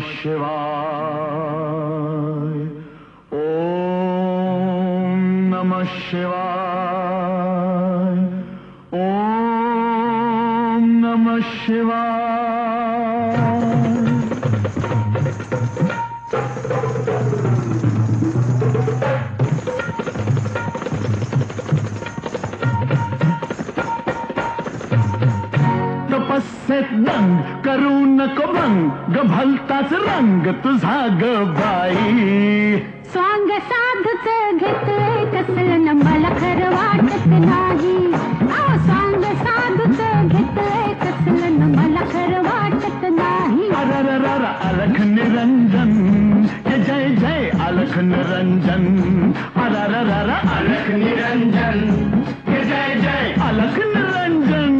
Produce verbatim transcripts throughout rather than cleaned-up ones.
शिवाय ओम नमः शिवाय ओम नमः शिवाय। तपस्येत दंग करू नको भंग भलताच रंग तुझा ग बाई। स्वांग साधूच घेतलंय कसलं न मला खरं वाटत नाही। अहो स्वांग साधूच घेतलंय कसलं न मला खरं वाटत नाही। अरररर अलख निरंजन जय जय अलख निरंजन। अरररर अलख निरंजन जय जय अलख निरंजन।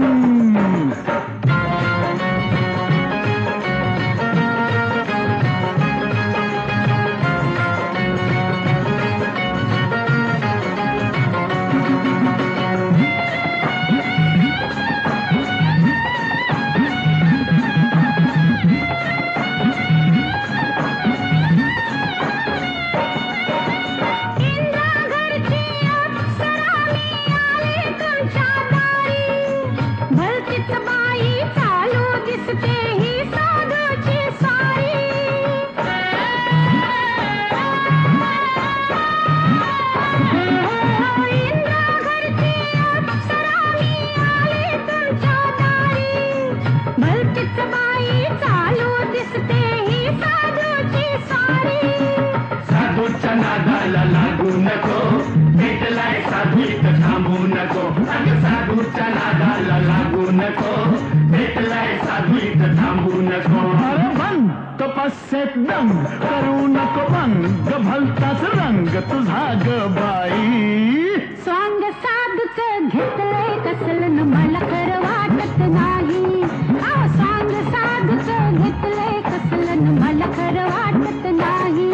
साधूच्या नादाला लागू नको भेटलाय साधूत थांबू नको। अगं साधूच्या नादाला लागू नको भेटलाय साधूत थांबू नको। अरे भंग तपस्येत दंग करू नको भंग भलताच रंग तुझा ग बाई। स्वांग साधूच घेतलंय कसलं न मला खरं वाटत नाही। अहो स्वांग साधूच घेतलंय कसलं न मला खरं वाटत नाही।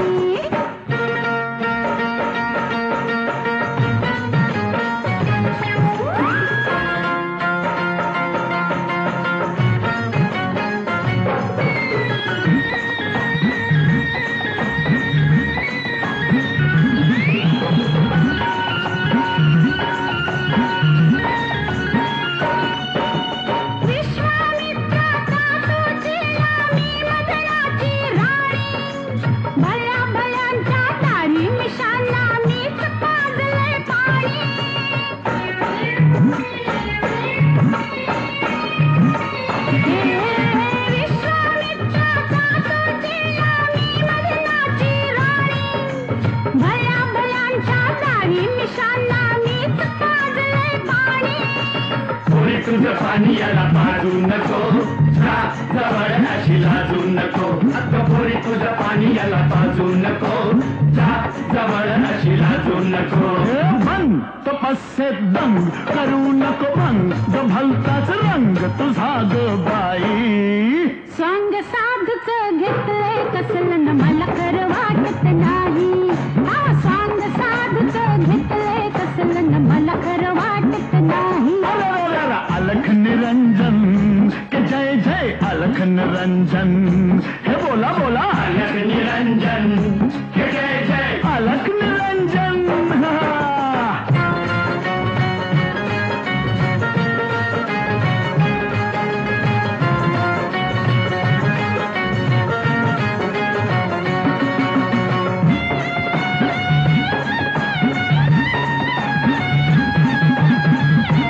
तुझं पाणी याला पाजू नको जा जवळ अशी लाजू नको। अगं पोरी तुझं पाणी याला पाजू नको जा जवळ अशी लाजू नको। भंग तपस्येत दंग करू नको भंग भलताच रंग तुझा ग बाई। स्वांग साधूच घेतलंय कसलं न मला खरं वाटत नाही। अहो स्वांग साधूच घेतलंय कसलं न मला खरं वाटत नाही। अलख निरंजन के जय जय अलख निरंजन। हे बोला बोला अलख निरंजन के जय जय अलख निरंजन।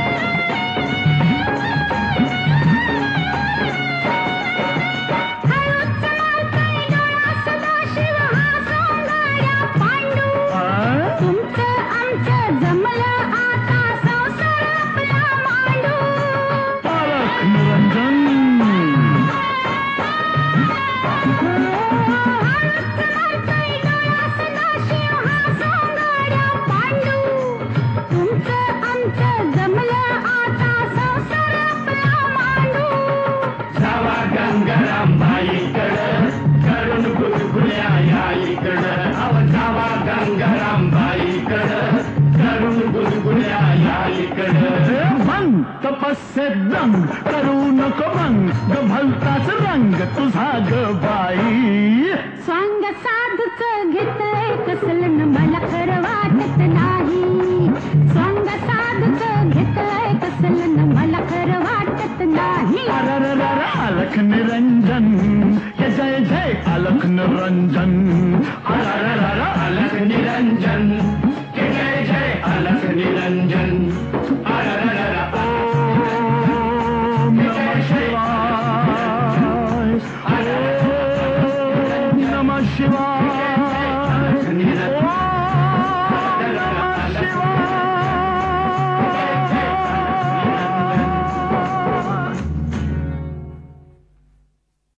हळू बसे दंग करू नको भंग ग भलताच रंग तुझा ग बाई स्वांग साधूच घेतलंय कसलं मला खरं वाटत नाही स्वांग साधूच घेतलंय कसलं मला खरं वाटत नाही अरररर अलख निरंजन ये जय जय अलख निरंजन अरररर अलख निरंजन ये जय जय अलख निरंजन अरररर ओम नमः शिवाय ओम नमः शिवाय ओम नमः शिवाय